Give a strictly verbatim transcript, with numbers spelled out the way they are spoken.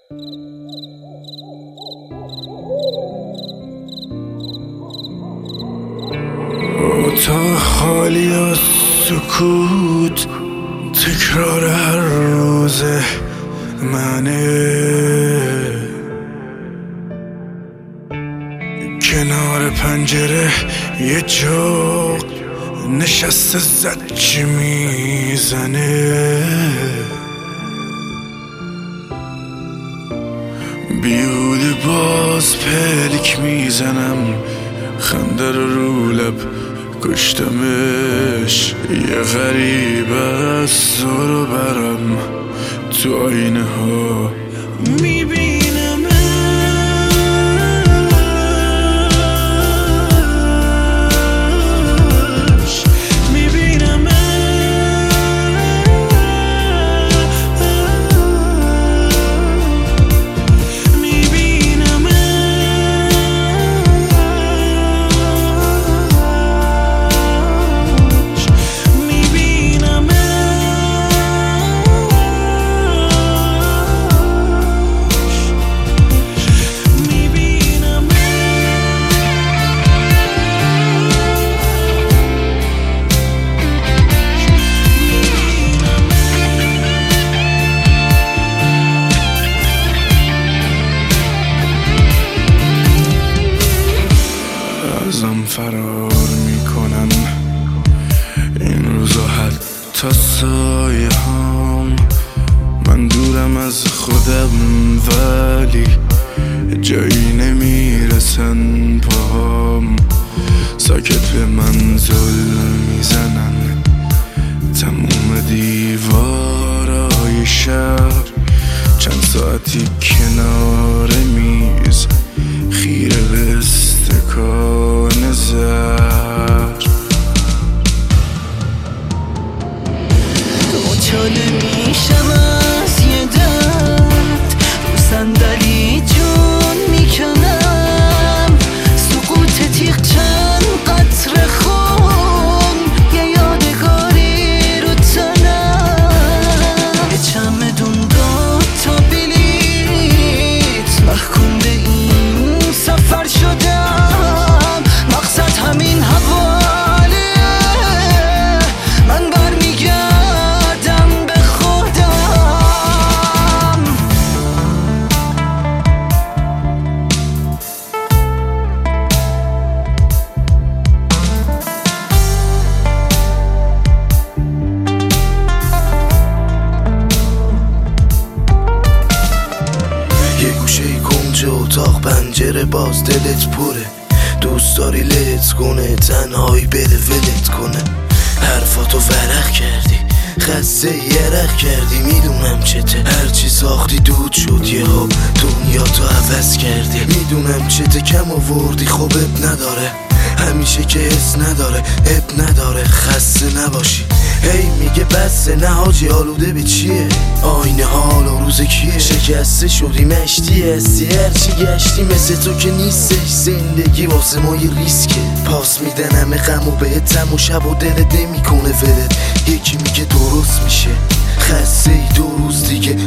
اتاق خالی از سکوت، تکرار هر روز منه. کنار پنجره یه جوق نشسته زجی میزنه. بیهوده باز پلک میزنم، خنده رو رو لب کشتمش. یه غریب از زور برم تو آینه ها میبینمش. ازم فرار میکنن این روزا حتی سایه هم. من دورم از خودم ولی جایی نمیرسن پاهم. ساکت به منزل میزنن تموم دیوارای شهر. چند ساعتی کنار میز خیره به استکان زهر. دوچاله میشم از یه درد، رو صندلی جون میکنم. سقوط تیغ چند قطره خون، یه یادگاری رو تنم. یه چمدون دو تا بلیت، محکوم به این سفر شدم. مقصد همین حواله، من برمیگردم به خودم. یه گوشه کنج اتاق پنجره باز دلت پره. دوست داری لت کنه تنهایی بده ولت کنه. حرفاتو ورق کردی خسته یرق کردی. میدونم چته هرچی ساختی دود شد یه ها دنیا تو عوض کردی. میدونم چته کم آوردی خب اب نداره همیشه که حس نداره اب نداره خسته نباشی. هی میگه بسه نه حاجی آلوده به چیه؟ آینه حال و روز کیه؟ شکسته شدی مشتی هستی هرچی گشتی مثل تو که نیستش. زندگی واسه ما یه ریسکه، پاس میدن همه غم و بهتم و شب و دلت نمیکنه ولت. یکی میگه درست میشه خسته ای دو روز دیگه